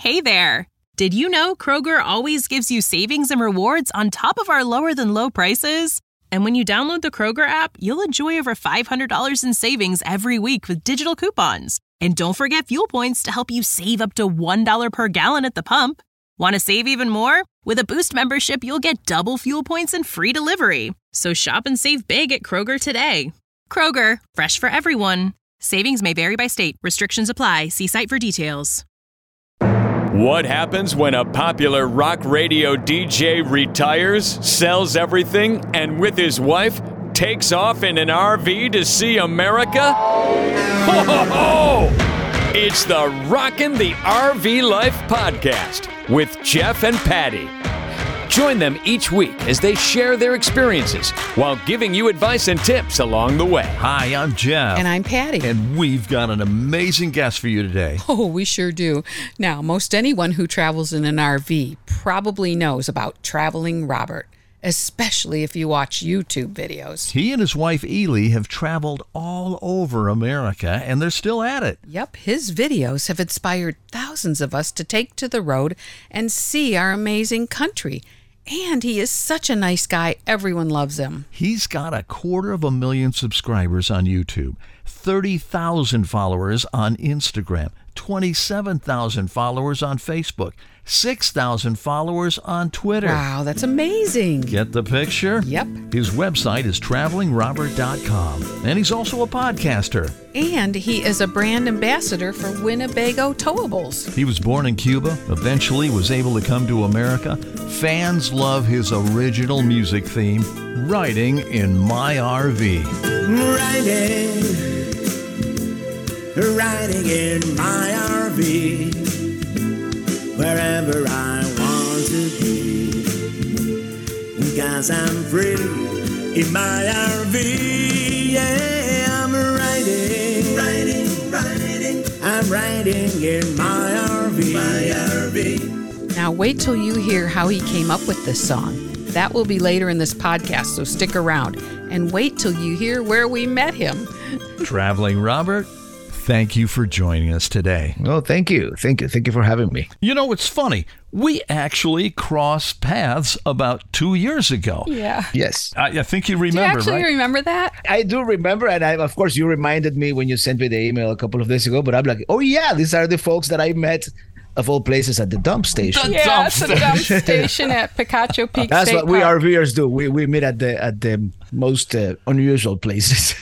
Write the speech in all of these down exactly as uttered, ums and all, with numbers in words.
Hey there! Did you know Kroger always gives you savings and rewards on top of our lower-than-low prices? And when you download the Kroger app, you'll enjoy over five hundred dollars in savings every week with digital coupons. And don't forget fuel points to help you save up to one dollar per gallon at the pump. Want to save even more? With a Boost membership, you'll get double fuel points and free delivery. So shop and save big at Kroger today. Kroger, fresh for everyone. Savings may vary by state. Restrictions apply. See site for details. What happens when a popular rock radio D J retires, sells everything, and with his wife takes off in an R V to see America? Ho, ho, ho! It's the Rockin' the R V Life podcast with Jeff and Patty. Join them each week as they share their experiences while giving you advice and tips along the way. Hi, I'm Jeff. And I'm Patty. And we've got an amazing guest for you today. Oh, we sure do. Now, most anyone who travels in an R V probably knows about Traveling Robert, especially if you watch YouTube videos. He and his wife, Ely, have traveled all over America, and they're still at it. Yep, his videos have inspired thousands of us to take to the road and see our amazing country. And he is such a nice guy. Everyone loves him. He's got a quarter of a million subscribers on YouTube, thirty thousand followers on Instagram, twenty-seven thousand followers on Facebook, six thousand followers on Twitter. Wow, that's amazing. Get the picture? Yep. His website is traveling robert dot com, and he's also a podcaster. And he is a brand ambassador for Winnebago Towables. He was born in Cuba, eventually was able to come to America. Fans love his original music theme, Riding in My R V. Riding, riding in my R V, wherever I want to be, because I'm free in my R V. Yeah, I'm riding, riding, riding. I'm riding in my R V, my R V. Now wait till you hear how he came up with this song. That will be later in this podcast, so stick around. And wait till you hear where we met him. Traveling Robert, thank you for joining us today. Oh, thank you. Thank you. Thank you for having me. You know, it's funny. We actually crossed paths about two years ago. Yeah. Yes. I, I think you Do you remember, actually right? remember that? I do remember, and I, of course, you reminded me when you sent me the email a couple of days ago, but I'm like, oh, yeah, these are the folks that I met, of all places, at the dump station. The Yeah, dump it's a dump station at Picacho Peak That's State what we Park. RVers do. We we meet at the at the most uh, unusual places.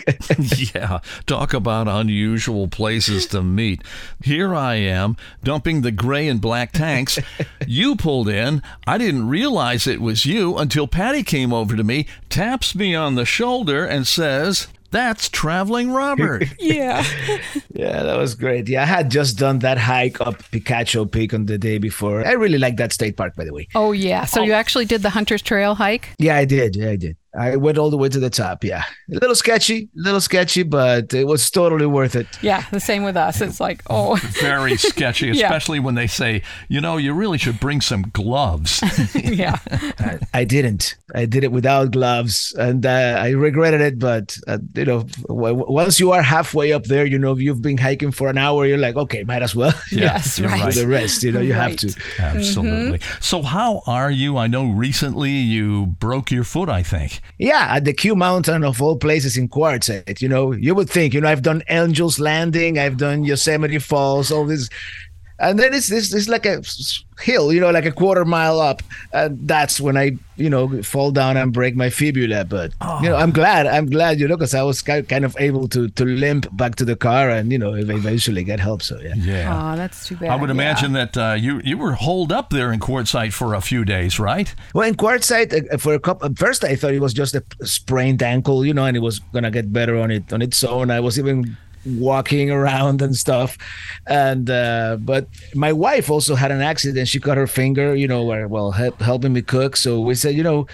Yeah, talk about unusual places to meet. Here I am, dumping the gray and black tanks. You pulled in. I didn't realize it was you until Patty came over to me, taps me on the shoulder, and says, "That's Traveling Robert." Yeah. Yeah, that was great. Yeah, I had just done that hike up Picacho Peak on the day before. I really like that state park, by the way. Oh, yeah. So you actually did the Hunter's Trail hike? Yeah, I did. Yeah, I did. I went all the way to the top. Yeah, a little sketchy, a little sketchy, but it was totally worth it. Yeah, the same with us. It's like, oh. Very sketchy, Yeah. especially when they say, you know, you really should bring some gloves. Yeah. I, I didn't. I did it without gloves, and uh, I regretted it. But uh, you know, w- once you are halfway up there, you know, you've been hiking for an hour. You're like, okay, might as well. Yes, you're right. Do the rest, you know, you Right. have to. Absolutely. So how are you? I know recently you broke your foot, I think. Yeah, at the Q Mountain of all places in Quartzsite. You know, you would think, you know, I've done Angels Landing, I've done Yosemite Falls, all this. And then it's this, it's like a s- hill, you know, like a quarter mile up. And that's when I, you know, fall down and break my fibula. But, you know, I'm glad, I'm glad, you know, because I was ki- kind of able to to limp back to the car and, you know, eventually get help. So, yeah. Yeah. Oh, that's too bad. I would Yeah. imagine that uh, you you were holed up there in Quartzsite for a few days, right? Well, in Quartzsite, uh, for a couple, at first I thought it was just a sprained ankle, you know, and it was going to get better on it on its own. I was even walking around and stuff, and uh but my wife also had an accident. She cut her finger, you know, where, well, help, helping me cook. So we said, you know,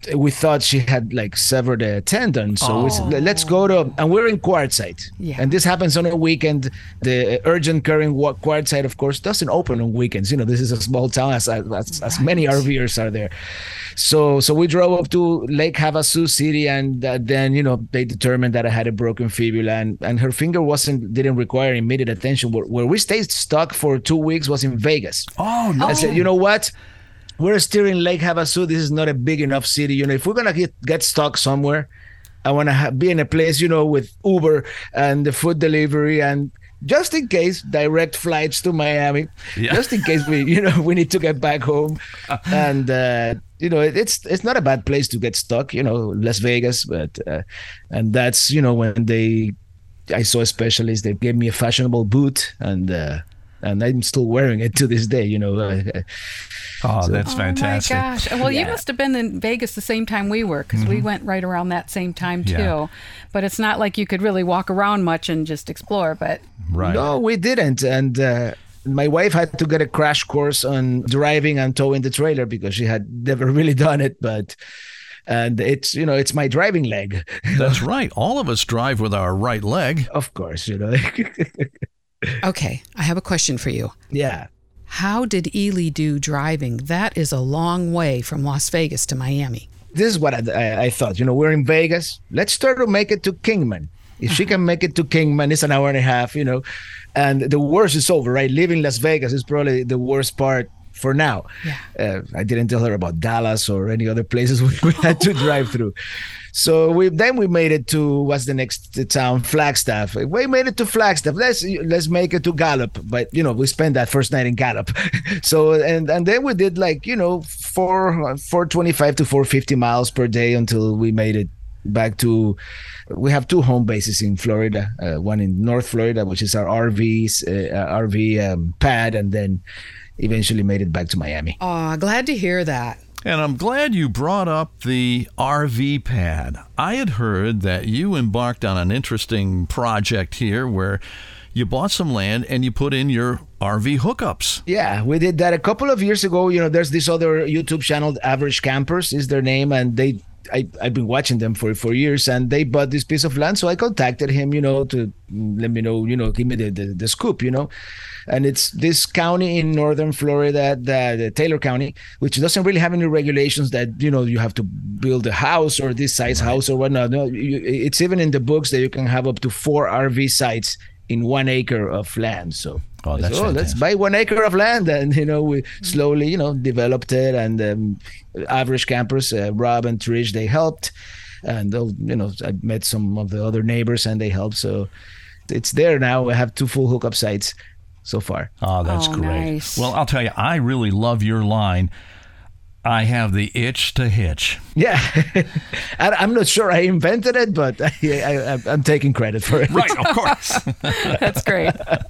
we thought she had like severed a tendon. So we said, let's go to, and we're in Quartzsite. Yeah. And this happens on a weekend. The urgent care in Wa- Quartzsite, of course, doesn't open on weekends. You know, this is a small town, as as, as many RVers are there. So so we drove up to Lake Havasu City, and uh, then, you know, they determined that I had a broken fibula, and, and her finger wasn't didn't require immediate attention. Where, where we stayed stuck for two weeks was in Vegas. Oh, no. I said, you know what? We're still in Lake Havasu. This is not a big enough city. You know, if we're going to get, get stuck somewhere, I want to ha- be in a place, you know, with Uber and the food delivery, and just in case, direct flights to Miami, Yeah. just in case we, you know, we need to get back home. And, uh, you know, it, it's it's not a bad place to get stuck, you know, Las Vegas. But, uh, and that's, you know, when they, I saw a specialist, they gave me a fashionable boot, and, uh, and I'm still wearing it to this day, you know. Uh, Oh, that's Oh fantastic. my gosh! Well, you Yeah. must have been in Vegas the same time we were, because we went right around that same time too. Yeah. But it's not like you could really walk around much and just explore. But Right. No, we didn't. And uh, my wife had to get a crash course on driving and towing the trailer because she had never really done it. But and it's, you know, it's my driving leg. That's right. All of us drive with our right leg. Of course, you know. okay, I have a question for you. Yeah. How did Ely do driving? That is a long way from Las Vegas to Miami. This is what I, I, I thought. You know, we're in Vegas. Let's try to make it to Kingman. If she can make it to Kingman, it's an hour and a half, you know. And the worst is over, right? Leaving Las Vegas is probably the worst part for now. Yeah. Uh, I didn't tell her about Dallas or any other places we, we had to drive through. So we then we made it to, what's the next town? Flagstaff. We made it to Flagstaff. Let's let's make it to Gallup. But, you know, we spent that first night in Gallup. So and and then we did like, you know, four four twenty five to four fifty miles per day until we made it back to. We have two home bases in Florida. Uh, one in North Florida, which is our R V's uh, R V um, pad, and then eventually made it back to Miami. Oh, glad to hear that. And I'm glad you brought up the R V pad. I had heard that you embarked on an interesting project here where you bought some land and you put in your R V hookups. Yeah, we did that a couple of years ago. You know, there's this other YouTube channel, Average Campers is their name, and they I, I've been watching them for, for years, and they bought this piece of land. So I contacted him, you know, to let me know, you know, give me the, the, the scoop, you know. And it's this county in northern Florida, the, the Taylor County, which doesn't really have any regulations that, you know, you have to build a house or this size right. house or whatnot. No, you, it's even in the books that you can have up to four R V sites in one acre of land. So oh, that's so, oh, let's buy one acre of land, and you know we slowly you know developed it. And um, Average Campers, uh, Rob and Trish, they helped, and you know I met some of the other neighbors and they helped. So it's there now. We have two full hookup sites so far. Oh, that's oh, great. Nice. Well, I'll tell you, I really love your line. I have the itch to hitch. Yeah, I, I'm not sure I invented it, but I, I, I'm taking credit for it. Right, of course. That's great.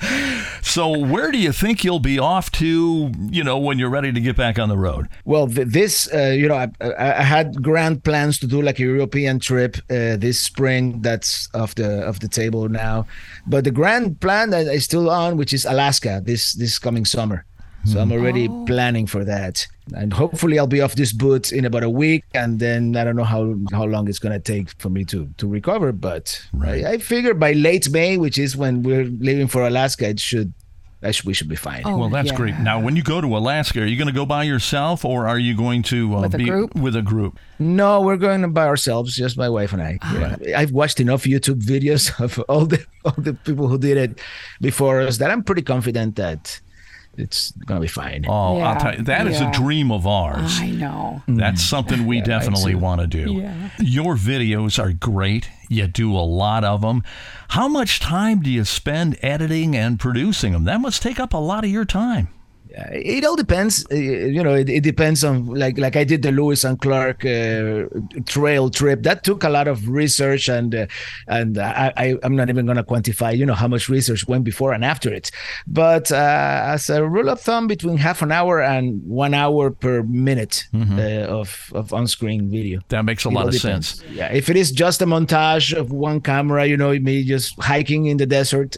So where do you think you'll be off to, you know, when you're ready to get back on the road? Well, th- this, uh, you know, I, I had grand plans to do like a European trip uh, this spring. That's off the off the table now. But the grand plan that is still on, which is Alaska this this coming summer. So I'm already oh. planning for that. And hopefully I'll be off this boot in about a week. And then I don't know how, how long it's going to take for me to, to recover. But right. I, I figure by late May, which is when we're leaving for Alaska, it should, I should we should be fine. Oh, well, that's yeah. great. Now, when you go to Alaska, are you going to go by yourself or are you going to uh, with a be group? with a group? No, we're going by ourselves, just my wife and I. Ah. Yeah. I've watched enough YouTube videos of all the all the people who did it before us that I'm pretty confident that it's going to be fine. Oh, yeah, I'll tell you, that yeah. is a dream of ours. I know. That's something we Yeah, definitely want to do. Yeah. Your videos are great. You do a lot of them. How much time do you spend editing and producing them? That must take up a lot of your time. It all depends, uh, you know. It, it depends on like like I did the Lewis and Clark uh, trail trip. That took a lot of research, and uh, and I, I I'm not even gonna quantify, you know, how much research went before and after it. But uh, as a rule of thumb, between half an hour and one hour per minute mm-hmm. uh, of of on-screen video. That makes a it lot of depends. sense. Yeah, if it is just a montage of one camera, you know, me just hiking in the desert,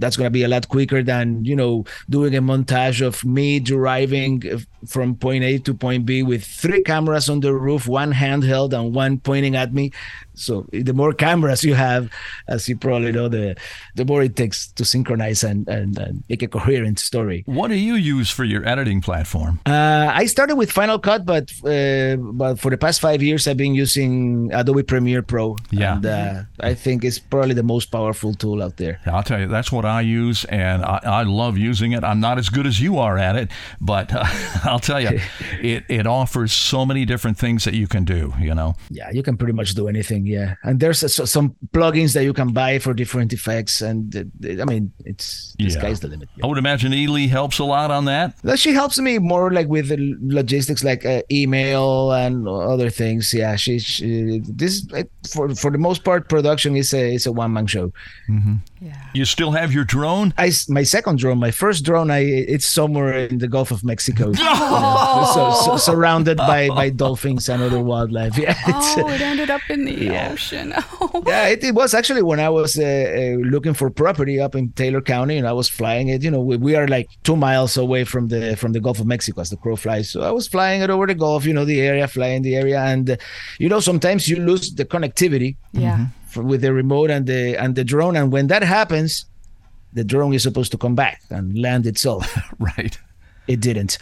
that's going to be a lot quicker than, you know, doing a montage of me driving from point A to point B with three cameras on the roof, one handheld and one pointing at me. So the more cameras you have, as you probably know, the the more it takes to synchronize and, and, and make a coherent story. What do you use for your editing platform? Uh, I started with Final Cut, but uh, but for the past five years, I've been using Adobe Premiere Pro. Yeah. And uh, I think it's probably the most powerful tool out there. I'll tell you, that's what I use, and I, I love using it. I'm not as good as you are at it, but uh, I'll tell you, it, it offers so many different things that you can do, you know? Yeah, you can pretty much do anything, yeah. And there's a, so, some plugins that you can buy for different effects, and uh, I mean, it's the Yeah. sky's the limit. I would imagine Ely helps a lot on that. Well, she helps me more like with the logistics, like uh, email and other things. Yeah, she, she this for for the most part, production is a is a one man show. Yeah. You still have your drone? I my second drone, my first drone, I it's somewhere in the Gulf of Mexico, so, so surrounded by by dolphins and other wildlife. Yeah, it's, Oh, it ended up in the Yeah. ocean. Oh. yeah, it, it was actually when I was uh, uh, looking for property up in Taylor County, and I was flying it. You know, we, we are like two miles away from the from the Gulf of Mexico as the crow flies. So I was flying it over the Gulf, you know, the area, flying the area, and uh, you know, sometimes you lose the connectivity Yeah. for, with the remote and the and the drone, and when that happens, the drone is supposed to come back and land itself. Right. It didn't.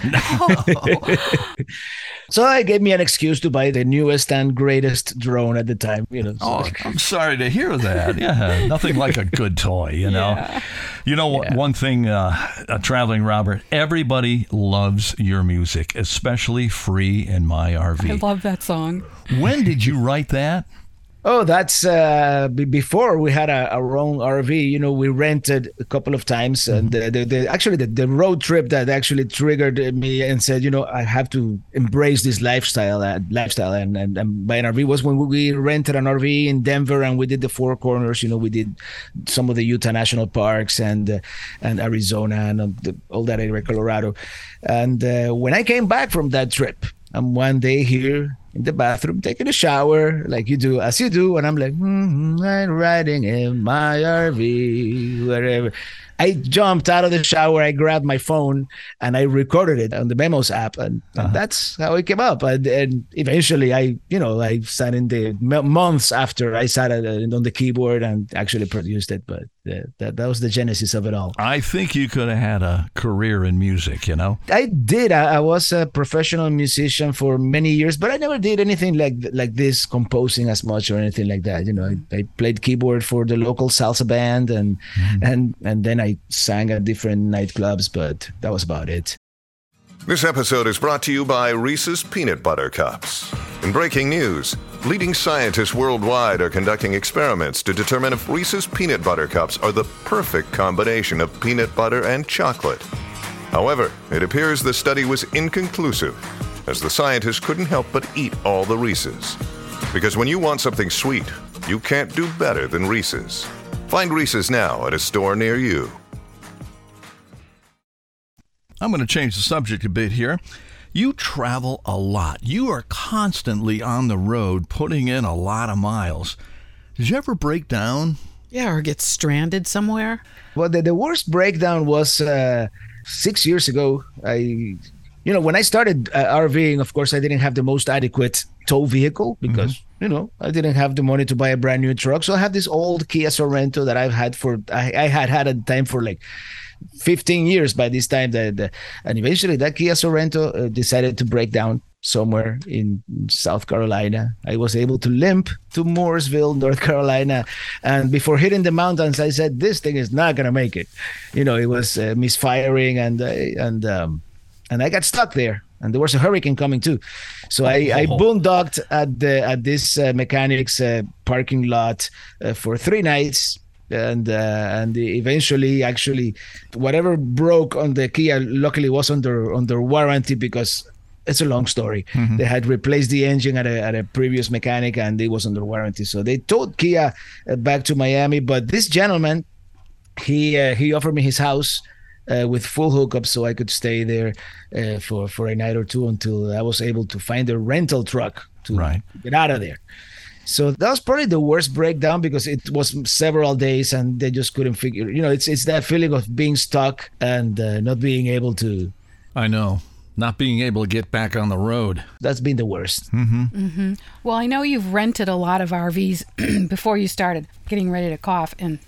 So I gave me an excuse to buy the newest and greatest drone at the time. You know. So. Oh, I'm sorry to hear that. Yeah, nothing like a good toy, you know. Yeah. You know what? Yeah. One thing, uh, uh, traveling Robert, everybody loves your music, especially Free in My R V. I love that song. When did you write that? Oh, that's uh, b- before we had a, our own R V. You know, we rented a couple of times, and the, the, the actually the, the road trip that actually triggered me and said, you know, I have to embrace this lifestyle, uh, lifestyle, and, and and buy an R V was when we rented an R V in Denver, and we did the Four Corners. You know, we did some of the Utah National Parks and uh, and Arizona and uh, the, all that area, Colorado. And uh, when I came back from that trip, I'm one day here in the bathroom taking a shower, like you do, as you do, and I'm like, mm-hmm, I'm riding in my R V, wherever. I jumped out of the shower, I grabbed my phone, and I recorded it on the Memos app, and, and Uh-huh. that's how it came up. And, and eventually, I, you know, I sat in the m- months after I sat at, uh, on the keyboard and actually produced it. But uh, that that was the genesis of it all. I think you could have had a career in music, you know? I did. I, I was a professional musician for many years, but I never did anything like like this, composing as much or anything like that. You know, I, I played keyboard for the local salsa band, and and and then I sang at different nightclubs, but that was about it. This episode is brought to you by Reese's Peanut Butter Cups. In breaking news, leading scientists worldwide are conducting experiments to determine if Reese's Peanut Butter Cups are the perfect combination of peanut butter and chocolate. However, it appears the study was inconclusive, as the scientists couldn't help but eat all the Reese's. Because when you want something sweet, you can't do better than Reese's. Find Reese's now at a store near you. I'm going to change the subject a bit here. You travel a lot. You are constantly on the road, putting in a lot of miles. Did you ever break down? Yeah, or get stranded somewhere. Well, the, the worst breakdown was uh, six years ago. I, you know, when I started uh, RVing, of course, I didn't have the most adequate tow vehicle because, mm-hmm. you know, I didn't have the money to buy a brand new truck. So I had this old Kia Sorento that I've had for, I, I had had at the time for like fifteen years by this time. That the, and eventually that Kia Sorento uh, decided to break down somewhere in South Carolina. I was able to limp to Mooresville, North Carolina. And before hitting the mountains, I said, this thing is not going to make it. You know, it was uh, misfiring and, uh, and, um, and I got stuck there. And there was a hurricane coming too. So I, I boondocked at the, at this uh, mechanic's uh, parking lot uh, for three nights. And uh, and eventually, actually, whatever broke on the Kia, luckily was under under warranty because it's a long story. Mm-hmm. They had replaced the engine at a at a previous mechanic, and it was under warranty. So they towed Kia uh, back to Miami. But this gentleman, he uh, he offered me his house uh, with full hookup, so I could stay there uh, for for a night or two until I was able to find a rental truck to right. get out of there. So that was probably the worst breakdown because it was several days and they just couldn't figure. You know, it's it's that feeling of being stuck and uh, not being able to. I know. Not being able to get back on the road. That's been the worst. Mm-hmm. Mm-hmm. Well, I know you've rented a lot of R Vs before you started. Getting ready to cough and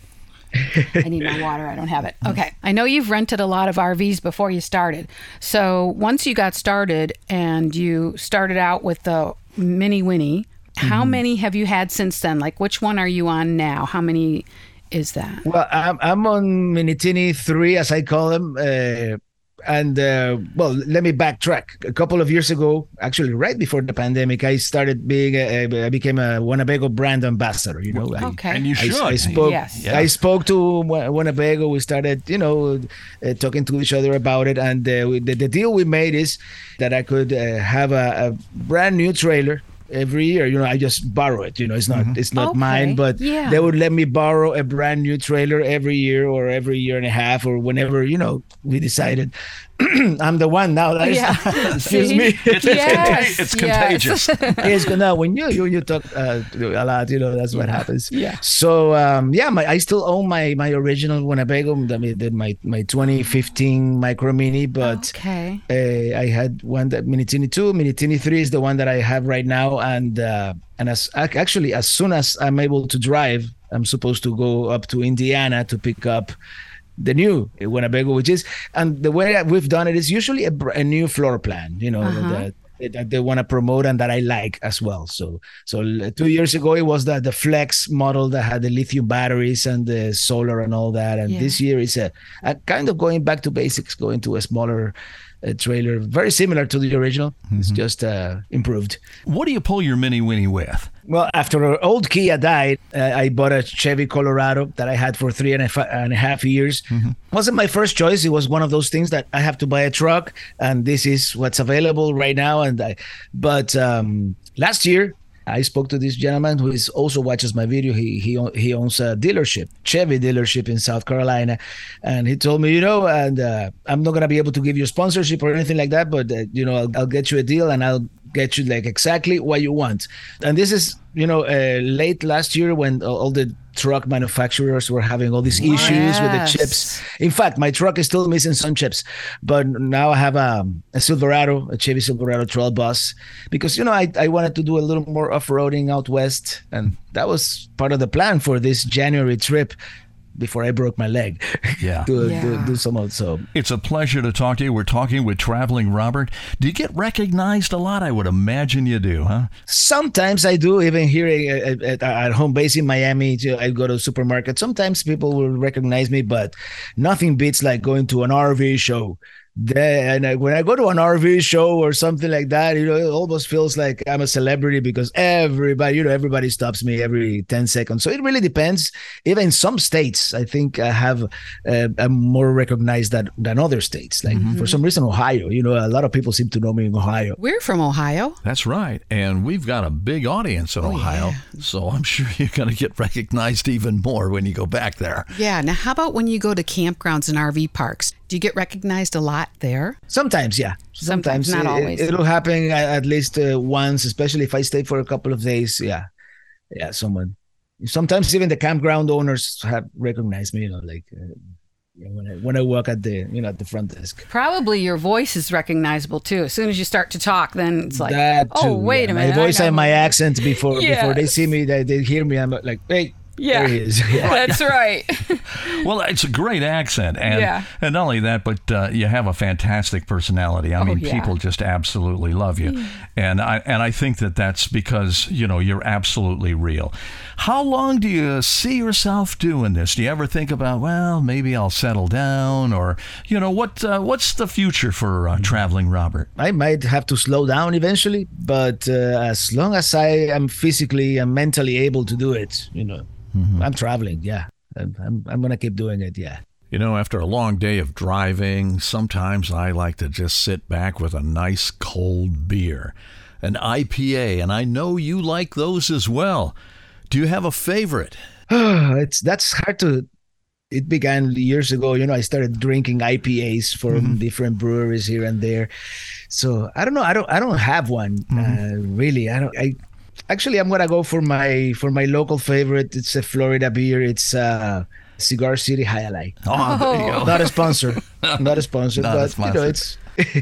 I need my water. I don't have it. Okay. I know you've rented a lot of R Vs before you started. So once you got started and you started out with the Mini Winnie, how mm-hmm. many have you had since then? Like, which one are you on now? How many is that? Well, I'm, I'm on Minitini three, as I call them. Uh, And, uh, well, let me backtrack. A couple of years ago, actually right before the pandemic, I started being, a, a, I became a Winnebago brand ambassador, you know. Okay. I, and you should. I, I spoke, yes. yeah. I spoke to Winnebago. We started, you know, uh, talking to each other about it. And uh, we, the, the deal we made is that I could uh, have a, a brand new trailer every year. You know, I just borrow it. You know, it's not mm-hmm. it's not okay. mine, but yeah. they would let me borrow a brand new trailer every year or every year and a half or whenever, you know, we decided. I'm the one now. That yeah. is, excuse me. It's, yes. it's contagious. It's now when you you you talk uh, a lot, you know, that's what happens. Yeah. So um, yeah, my I still own my my original Winnebago, the, my my twenty fifteen Micro Mini, but okay. uh, I had one that Minitini two, Minitini three is the one that I have right now, and uh, and as actually as soon as I'm able to drive, I'm supposed to go up to Indiana to pick up the new Winnebago, which is, and the way we've done it is usually a, a new floor plan, you know, uh-huh. that, that they want to promote and that I like as well. So, so two years ago it was the the Flex model that had the lithium batteries and the solar and all that, and yeah. this year is a, a kind of going back to basics, going to a smaller uh, trailer, very similar to the original. Mm-hmm. It's just uh, improved. What do you pull your Mini Winnie with? Well, after our old Kia died, uh, I bought a Chevy Colorado that I had for three and a, fa- and a half years. Mm-hmm. Wasn't my first choice. It was one of those things that I have to buy a truck, and this is what's available right now. And I, but um, last year, I spoke to this gentleman who is also watches my video. He he he owns a dealership, Chevy dealership in South Carolina, and he told me, you know, and uh, I'm not gonna be able to give you sponsorship or anything like that, but uh, you know, I'll, I'll get you a deal and I'll get you like exactly what you want. And this is, you know, uh, late last year when all the truck manufacturers were having all these issues yes. with the chips. In fact, my truck is still missing some chips, but now I have a, a Silverado, a Chevy Silverado Trail Bus, because, you know, I, I wanted to do a little more off-roading out west, and that was part of the plan for this January trip before I broke my leg. Yeah. to, yeah. to do some of so. It's a pleasure to talk to you. We're talking with Traveling Robert. Do you get recognized a lot? I would imagine you do, huh? Sometimes I do, even here at, at, at home base in Miami. I go to a supermarket. Sometimes people will recognize me, but nothing beats like going to an R V show. Then, and when I go to an R V show or something like that, you know, it almost feels like I'm a celebrity because everybody, you know, everybody stops me every ten seconds. So it really depends. Even in some states, I think I have, uh, I'm more recognized than, than other states. Like mm-hmm. for some reason, Ohio, you know, a lot of people seem to know me in Ohio. We're from Ohio. That's right. And we've got a big audience in oh, Ohio. Yeah. So I'm sure you're going to get recognized even more when you go back there. Yeah. Now, how about when you go to campgrounds and R V parks? Do you get recognized a lot there? Sometimes, yeah. Sometimes, Sometimes not it, always. It'll happen at least uh, once, especially if I stay for a couple of days. Yeah, yeah. Someone. Sometimes even the campground owners have recognized me. You know, like uh, when I when I walk at the you know at the front desk. Probably your voice is recognizable too. As soon as you start to talk, then it's like, that too, oh, wait yeah. a minute. My voice and my accent before yes. before they see me, they they hear me. I'm like, hey. Yeah, there he is. Yeah. That's right. Well, it's a great accent, and yeah. and not only that, but uh, you have a fantastic personality. I oh, mean, yeah. people just absolutely love you, yeah. and I and I think that that's because you know you're absolutely real. How long do you see yourself doing this? Do you ever think about, well, maybe I'll settle down, or you know what? Uh, what's the future for uh, Traveling Robert? I might have to slow down eventually, but uh, as long as I am physically and mentally able to do it, you know. Mm-hmm. I'm traveling, yeah. I'm, I'm I'm gonna keep doing it, yeah. You know, after a long day of driving, sometimes I like to just sit back with a nice cold beer, an I P A, and I know you like those as well. Do you have a favorite? it's that's hard to. It began years ago. You know, I started drinking I P As from mm-hmm. different breweries here and there. So I don't know. I don't. I don't have one mm-hmm. uh, really. I don't. I. Actually, I'm gonna go for my for my local favorite. It's a Florida beer. It's uh, Cigar City High Life. Oh, there you go. Not a sponsor. Not a sponsor. Not a but sponsor. you know, it's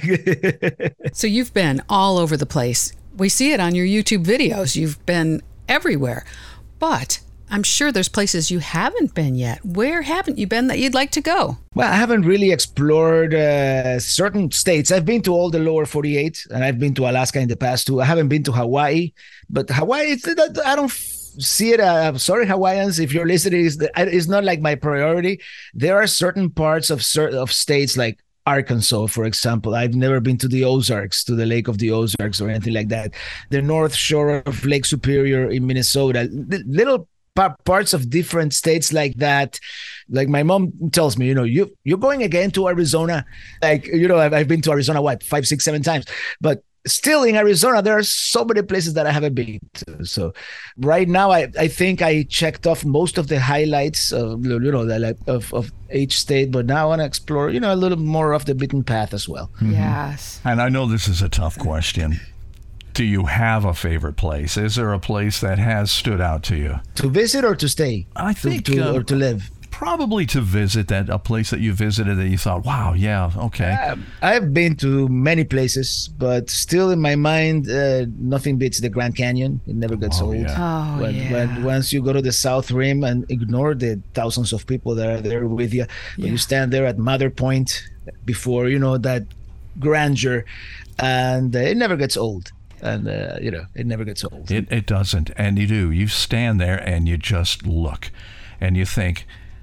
So you've been all over the place. We see it on your YouTube videos. You've been everywhere. But I'm sure there's places you haven't been yet. Where haven't you been that you'd like to go? well, I haven't really explored uh, certain states. I've been to all the lower forty-eight, and I've been to Alaska in the past too. I haven't been to Hawaii, but Hawaii, it's, I don't see it. Uh, sorry, Hawaiians, if you're listening, it's, it's not like my priority. There are certain parts of certain of states like Arkansas, for example. I've never been to the Ozarks, to the Lake of the Ozarks or anything like that. The North Shore of Lake Superior in Minnesota, little pa- parts of different states like that. Like my mom tells me, you know, you, you're going again to Arizona. Like, you know, I've, I've been to Arizona, what, five, six, seven times. But still in Arizona, there are so many places that I haven't been to. So right now, I, I think I checked off most of the highlights of, you know, the, of, of each state. But now I want to explore, you know, a little more of the beaten path as well. Yes. And I know this is a tough question. Do you have a favorite place? Is there a place that has stood out to you? To visit or to stay? I To- think to, uh, or to live. probably to visit, that a place that you visited that you thought, wow, yeah, okay. Um, I've been to many places, but still in my mind, uh, nothing beats the Grand Canyon. It never gets Oh, old. yeah. Oh, when, yeah. when once you go to the South Rim and ignore the thousands of people that are there with you, when Yeah. you stand there at Mother Point before, you know, that grandeur, and uh, it never gets old. And, uh, you know, it never gets old. It, it doesn't. And you do. You stand there and you just look and you think,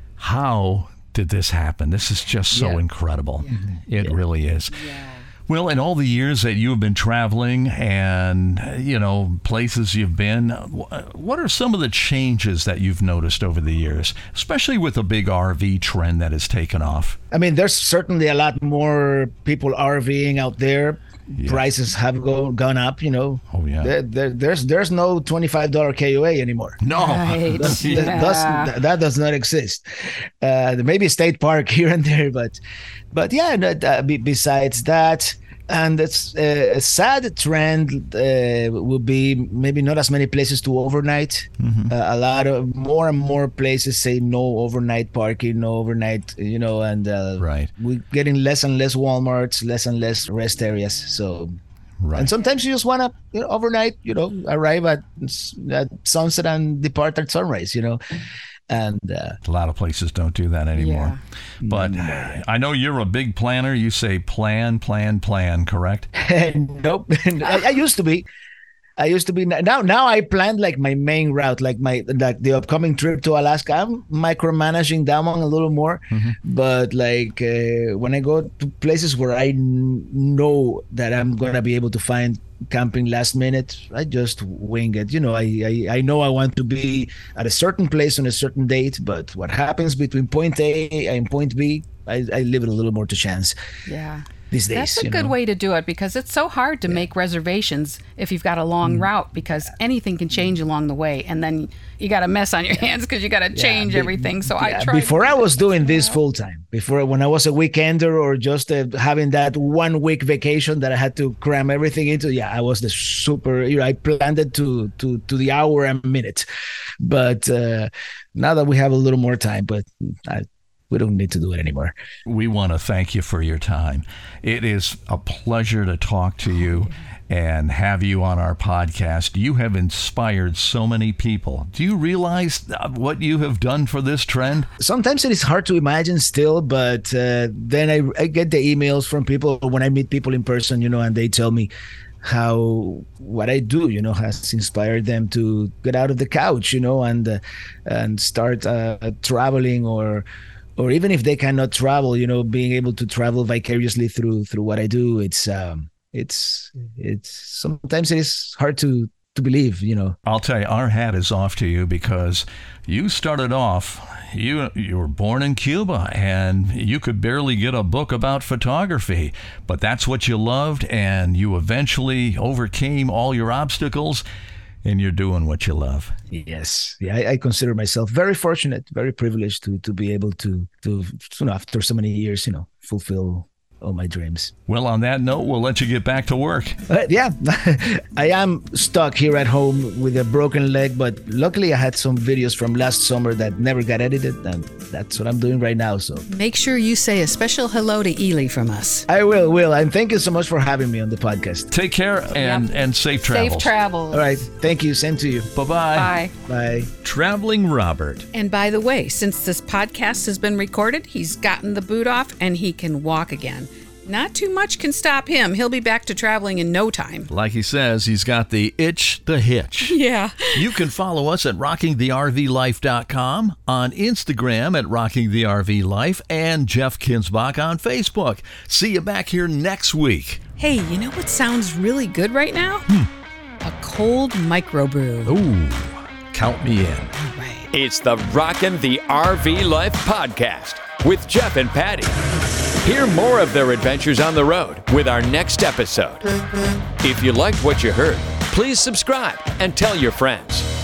how did this happen? This is just so Yeah. incredible. It really is. Well, in all the years that you have been traveling and, you know, places you've been, wh- what are some of the changes that you've noticed over the years, especially with the big R V trend that has taken off? I mean, there's certainly a lot more people RVing out there. Yeah. Prices have go, gone up, you know. Oh, yeah. There, there, there's there's no twenty-five dollars K O A anymore. No. Right. That's- Yeah. that, does, that does not exist. Uh, maybe state park here and there, but but yeah. No, uh, be, besides that, and it's uh, a sad trend uh, will be maybe not as many places to overnight. Mm-hmm. Uh, a lot of more and more places say no overnight parking, no overnight, you know, and uh, Right. we're getting less and less Walmarts, less and less rest areas. So. Right. And sometimes you just want to, you know, overnight, you know, arrive at, at sunset and depart at sunrise, you know. And uh, A lot of places don't do that anymore. But I know you're a big planner. You say plan, plan, plan, correct? nope. I, I used to be. I used to be now. Now I planned like my main route, like my like the upcoming trip to Alaska. I'm micromanaging that one a little more, but like uh, when I go to places where I n- know that I'm gonna be able to find camping last minute, I just wing it. You know, I, I I know I want to be at a certain place on a certain date, but what happens between point A and point B, I, I leave it a little more to chance Yeah. these days. That's a you good know? way to do it because it's so hard to make reservations if you've got a long route because anything can change along the way and then you got a mess on your hands because you got to change be- everything. So Yeah, I tried. before I was doing this full time, before when I was a weekender or just uh, having that one week vacation that I had to cram everything into, yeah, I was the super, you know, I planned it to to to the hour and minute. But uh, now that we have a little more time, but I, we don't need to do it anymore. We want to thank you for your time. It is a pleasure to talk to you and have you on our podcast. You have inspired so many people. Do you realize uh, what you have done for this trend? Sometimes it is hard to imagine still, but uh, then I, I get the emails from people when I meet people in person, you know, and they tell me how what I do, you know, has inspired them to get out of the couch, you know, and uh, and start uh, traveling, or or even if they cannot travel, you know, being able to travel vicariously through through what I do. It's um, it's it's sometimes it is hard to to believe, you know. I'll tell you, our hat is off to you because you started off, you you were born in Cuba and you could barely get a book about photography, but that's what you loved and you eventually overcame all your obstacles and you're doing what you love. Yes, yeah, I, I consider myself very fortunate, very privileged to to be able to to you know after so many years, you know, fulfill all my dreams. Well, on that note, we'll let you get back to work. Uh, yeah, I am stuck here at home with a broken leg, but luckily I had some videos from last summer that never got edited, and that's what I'm doing right now. So Make sure you say a special hello to Ely from us. I will, will, and thank you so much for having me on the podcast. Take care and, Yep. and safe travels. Safe travels. All right, thank you. Same to you. Bye-bye. Bye. Bye. Traveling Robert. And by the way, since this podcast has been recorded, he's gotten the boot off and he can walk again. Not too much can stop him. He'll be back to traveling in no time. Like he says, he's got the itch to hitch. Yeah. You can follow us at rocking the R V life dot com, on Instagram at rocking the R V life, and Jeff Kinsbach on Facebook. See you back here next week. Hey, you know what sounds really good right now? A cold microbrew. Ooh, count me in. All right. It's the Rockin' the R V Life podcast with Jeff and Patty. Hear more of their adventures on the road with our next episode. If you liked what you heard, please subscribe and tell your friends.